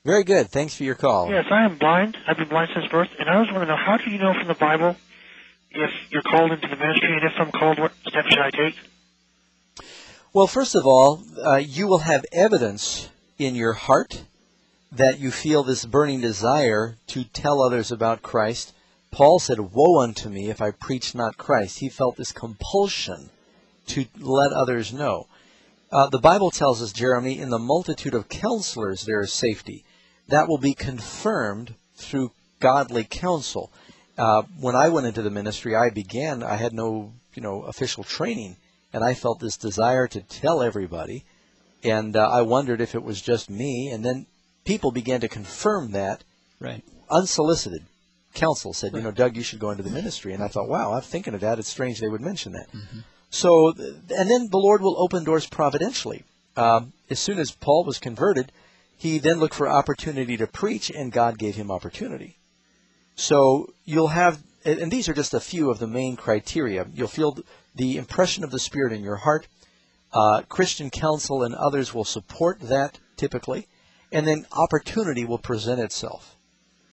Very good. Thanks for your call. Yes, I am blind. I've been blind since birth, and I was wondering, how do you know from the Bible if you're called into the ministry, and if I'm called, what steps should I take? Well, first of all, you will have evidence in your heart that you feel this burning desire to tell others about Christ. Paul said, "Woe unto me if I preach not Christ." He felt this compulsion to let others know. The Bible tells us, Jeremy, in the multitude of counselors there is safety. That will be confirmed through godly counsel. When I went into the ministry, I had no, official training, and I felt this desire to tell everybody, and I wondered if it was just me, and then people began to confirm that. Right. Unsolicited counsel said, Right. Doug, you should go into the ministry. And I thought, wow, I'm thinking of that. It's strange they would mention that. Mm-hmm. So, and then the Lord will open doors providentially. As soon as Paul was converted, he then looked for opportunity to preach, and God gave him opportunity. So you'll have, and these are just a few of the main criteria. You'll feel the impression of the Spirit in your heart. Christian counsel and others will support that typically. And then opportunity will present itself.